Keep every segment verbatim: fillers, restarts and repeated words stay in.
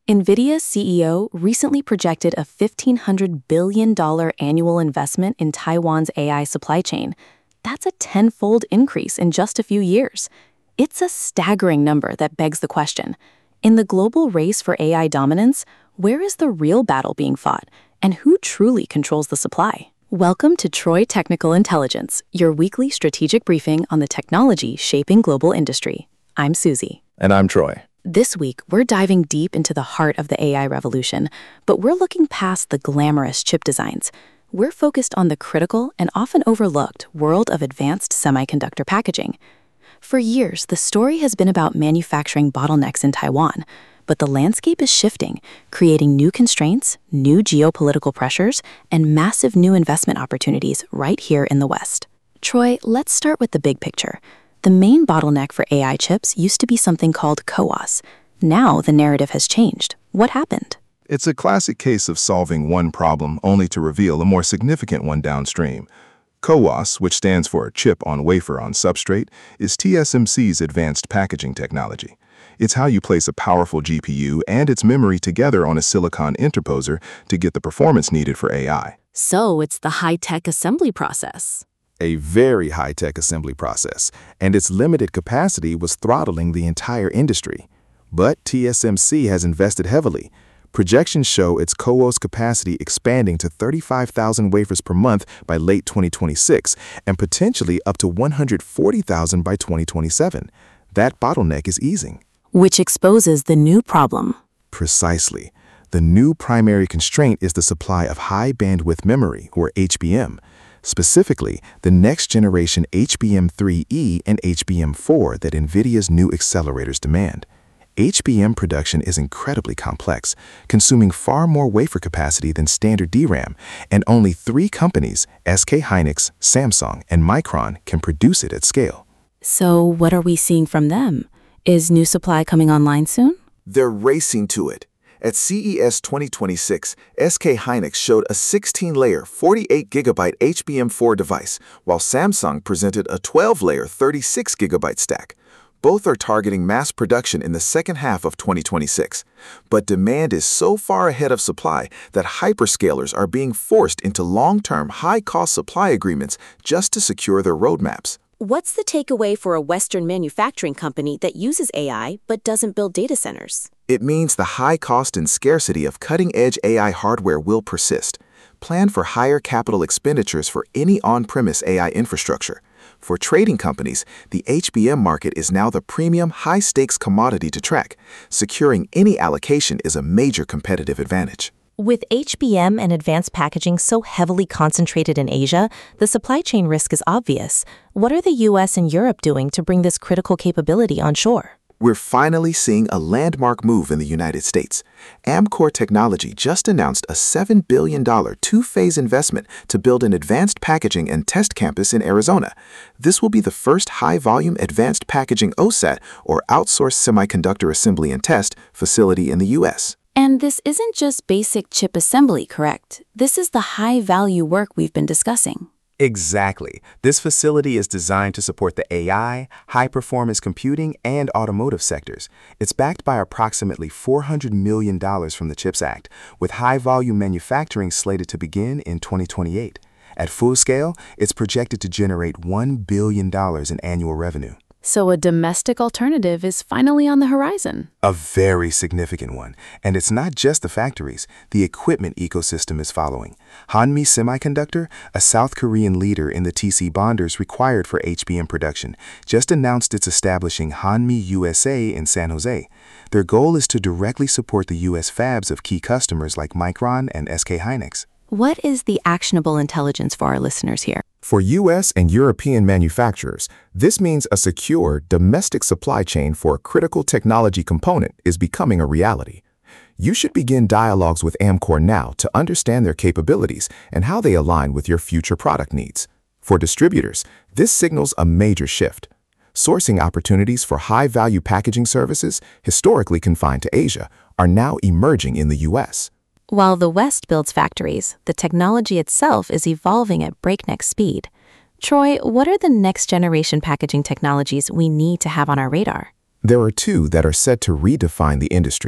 NVIDIA's C E O recently projected a fifteen hundred billion dollars annual investment in Taiwan's A I supply chain. That's a tenfold increase in just a few years. It's a staggering number that begs the question, in the global race for A I dominance, where is the real battle being fought, and who truly controls the supply? Welcome to Troy Technical Intelligence, your weekly strategic briefing on the technology shaping global industry. I'm Susie. And I'm Troy. This week, we're diving deep into the heart of the A I revolution, but we're looking past the glamorous chip designs. We're focused on the critical and often overlooked world of advanced semiconductor packaging. For years, the story has been about manufacturing bottlenecks in Taiwan, but the landscape is shifting, creating new constraints, new geopolitical pressures, and massive new investment opportunities right here in the West. Troy, let's start with the big picture. The main bottleneck for A I chips used to be something called CoWoS. Now the narrative has changed. What happened? It's a classic case of solving one problem only to reveal a more significant one downstream. CoWoS, which stands for Chip on Wafer on Substrate, is T S M C's advanced packaging technology. It's how you place a powerful G P U and its memory together on a silicon interposer to get the performance needed for A I. So it's the high-tech assembly process. A very high-tech assembly process, and its limited capacity was throttling the entire industry. But T S M C has invested heavily. Projections show its CoWoS capacity expanding to thirty-five thousand wafers per month by late twenty twenty-six and potentially up to one hundred forty thousand by twenty twenty-seven. That bottleneck is easing. Which exposes the new problem. Precisely. The new primary constraint is the supply of high bandwidth memory, or H B M. Specifically, the next generation H B M three E and H B M four that NVIDIA's new accelerators demand. H B M production is incredibly complex, consuming far more wafer capacity than standard D RAM, and only three companies, S K Hynix, Samsung, and Micron, can produce it at scale. So what are we seeing from them? Is new supply coming online soon? They're racing to it. At C E S twenty twenty-six, S K Hynix showed a sixteen layer, forty-eight gigabyte H B M four device, while Samsung presented a twelve layer, thirty-six gigabyte stack. Both are targeting mass production in the second half of twenty twenty-six. But demand is so far ahead of supply that hyperscalers are being forced into long-term, high-cost supply agreements just to secure their roadmaps. What's the takeaway for a Western manufacturing company that uses A I but doesn't build data centers? It means the high cost and scarcity of cutting-edge A I hardware will persist. Plan for higher capital expenditures for any on-premise A I infrastructure. For trading companies, the H B M market is now the premium, high-stakes commodity to track. Securing any allocation is a major competitive advantage. With H B M and advanced packaging so heavily concentrated in Asia, the supply chain risk is obvious. What are the U S and Europe doing to bring this critical capability onshore? We're finally seeing a landmark move in the United States. Amkor Technology just announced a seven billion dollars two-phase investment to build an advanced packaging and test campus in Arizona. This will be the first high-volume advanced packaging OSAT, or outsourced semiconductor assembly and test, facility in the U S. And this isn't just basic chip assembly, correct? This is the high-value work we've been discussing. Exactly. This facility is designed to support the A I, high-performance computing, and automotive sectors. It's backed by approximately four hundred million dollars from the CHIPS Act, with high-volume manufacturing slated to begin in twenty twenty-eight. At full scale, it's projected to generate one billion dollars in annual revenue. So a domestic alternative is finally on the horizon. A very significant one. And it's not just the factories. The equipment ecosystem is following. Hanmi Semiconductor, a South Korean leader in the T C bonders required for H B M production, just announced it's establishing Hanmi U S A in San Jose. Their goal is to directly support the U S fabs of key customers like Micron and S K Hynix. What is the actionable intelligence for our listeners here? For U S and European manufacturers, this means a secure, domestic supply chain for a critical technology component is becoming a reality. You should begin dialogues with Amkor now to understand their capabilities and how they align with your future product needs. For distributors, this signals a major shift. Sourcing opportunities for high-value packaging services, historically confined to Asia, are now emerging in the U S. While the West builds factories, the technology itself is evolving at breakneck speed. Troy, what are the next-generation packaging technologies we need to have on our radar? There are two that are set to redefine the industry: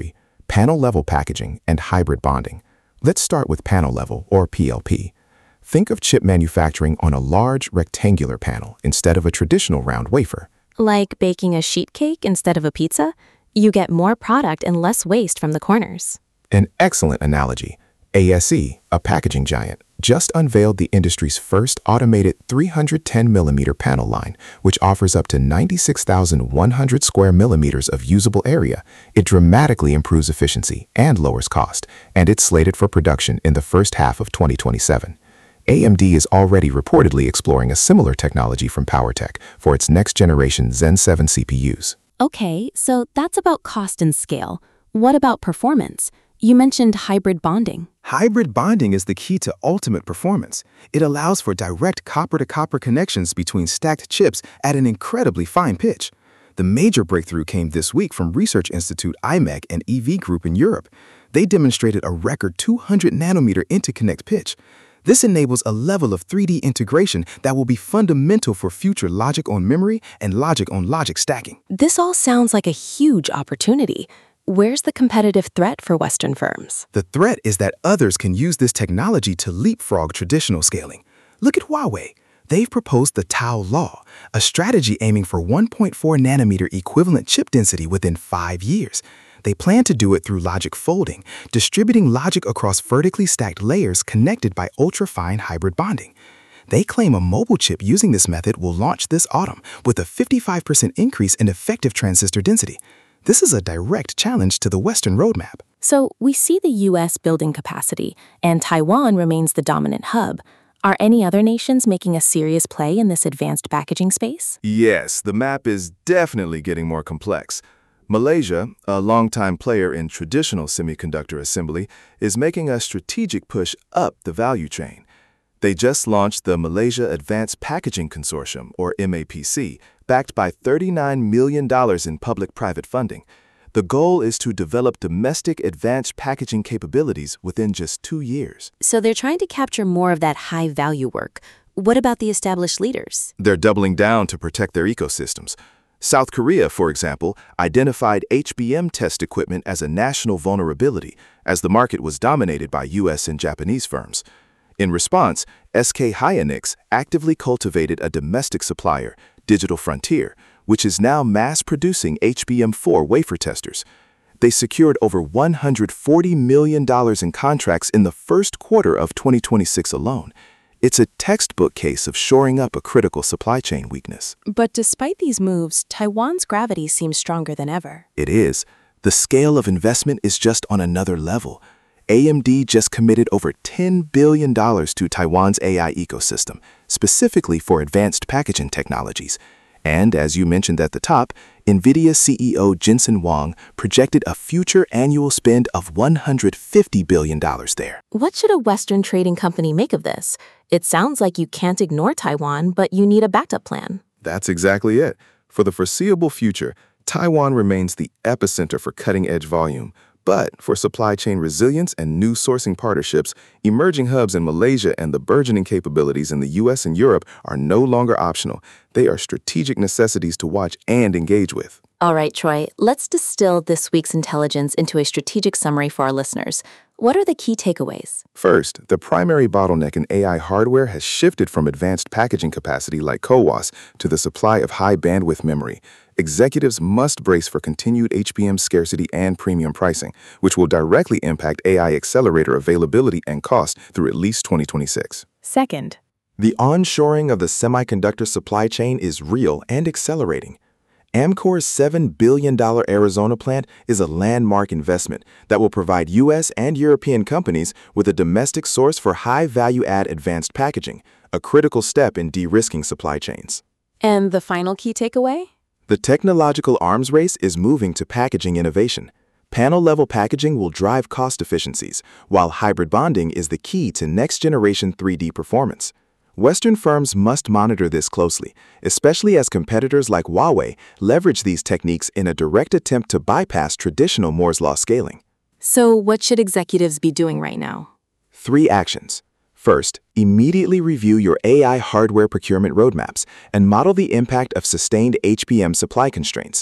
panel-level packaging, and hybrid bonding. Let's start with panel-level, or P L P. Think of chip manufacturing on a large, rectangular panel instead of a traditional round wafer. Like baking a sheet cake instead of a pizza? You get more product and less waste from the corners. An excellent analogy. A S E, a packaging giant, just unveiled the industry's first automated three hundred ten millimeter panel line, which offers up to ninety-six thousand one hundred square millimeters of usable area. It dramatically improves efficiency and lowers cost, and it's slated for production in the first half of twenty twenty-seven. A M D is already reportedly exploring a similar technology from PowerTech for its next-generation Zen seven C P Us. Okay, so that's about cost and scale. What about performance? You mentioned hybrid bonding. Hybrid bonding is the key to ultimate performance. It allows for direct copper-to-copper connections between stacked chips at an incredibly fine pitch. The major breakthrough came this week from Research Institute I M E C and E V Group in Europe. They demonstrated a record two hundred nanometer interconnect pitch. This enables a level of three D integration that will be fundamental for future logic-on-memory and logic-on-logic stacking. This all sounds like a huge opportunity. Where's the competitive threat for Western firms? The threat is that others can use this technology to leapfrog traditional scaling. Look at Huawei. They've proposed the Tau Law, a strategy aiming for one point four nanometer equivalent chip density within five years. They plan to do it through logic folding, distributing logic across vertically stacked layers connected by ultra-fine hybrid bonding. They claim a mobile chip using this method will launch this autumn with a fifty-five percent increase in effective transistor density. This is a direct challenge to the Western roadmap. So we see the U S building capacity, and Taiwan remains the dominant hub. Are any other nations making a serious play in this advanced packaging space? Yes, the map is definitely getting more complex. Malaysia, a longtime player in traditional semiconductor assembly, is making a strategic push up the value chain. They just launched the Malaysia Advanced Packaging Consortium, or M A P C, backed by thirty-nine million dollars in public-private funding. The goal is to develop domestic advanced packaging capabilities within just two years. So they're trying to capture more of that high-value work. What about the established leaders? They're doubling down to protect their ecosystems. South Korea, for example, identified H B M test equipment as a national vulnerability, as the market was dominated by U S and Japanese firms. In response, S K Hynix actively cultivated a domestic supplier, Digital Frontier, which is now mass-producing H B M four wafer testers. They secured over one hundred forty million dollars in contracts in the first quarter of twenty twenty-six alone. It's a textbook case of shoring up a critical supply chain weakness. But despite these moves, Taiwan's gravity seems stronger than ever. It is. The scale of investment is just on another level. A M D just committed over ten billion dollars to Taiwan's A I ecosystem, specifically for advanced packaging technologies. And as you mentioned at the top, NVIDIA C E O Jensen Huang projected a future annual spend of one hundred fifty billion dollars there. What should a Western trading company make of this? It sounds like you can't ignore Taiwan, but you need a backup plan. That's exactly it. For the foreseeable future, Taiwan remains the epicenter for cutting-edge volume. But for supply chain resilience and new sourcing partnerships, emerging hubs in Malaysia and the burgeoning capabilities in the U S and Europe are no longer optional. They are strategic necessities to watch and engage with. All right, Troy, let's distill this week's intelligence into a strategic summary for our listeners. What are the key takeaways? First, the primary bottleneck in A I hardware has shifted from advanced packaging capacity like C O W A S to the supply of high-bandwidth memory. Executives must brace for continued H B M scarcity and premium pricing, which will directly impact A I accelerator availability and cost through at least twenty twenty-six. Second, the onshoring of the semiconductor supply chain is real and accelerating. Amkor's seven billion dollar Arizona plant is a landmark investment that will provide U S and European companies with a domestic source for high-value-add advanced packaging, a critical step in de-risking supply chains. and the final key takeaway? The technological arms race is moving to packaging innovation. Panel-level packaging will drive cost efficiencies, while hybrid bonding is the key to next-generation three D performance. Western firms must monitor this closely, especially as competitors like Huawei leverage these techniques in a direct attempt to bypass traditional Moore's Law scaling. So what should executives be doing right now? Three actions. First, immediately review your A I hardware procurement roadmaps and model the impact of sustained H B M supply constraints.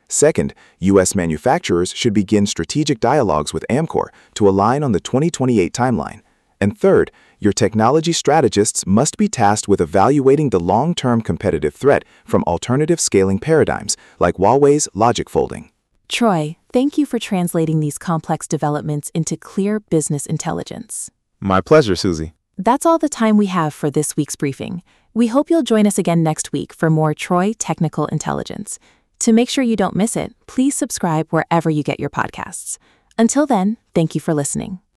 Second, U S manufacturers should begin strategic dialogues with Amkor to align on the twenty twenty-eight timeline. And third, your technology strategists must be tasked with evaluating the long-term competitive threat from alternative scaling paradigms like Huawei's logic folding. Troy, thank you for translating these complex developments into clear business intelligence. My pleasure, Susie. That's all the time we have for this week's briefing. We hope you'll join us again next week for more Troy Technical Intelligence. To make sure you don't miss it, please subscribe wherever you get your podcasts. Until then, thank you for listening.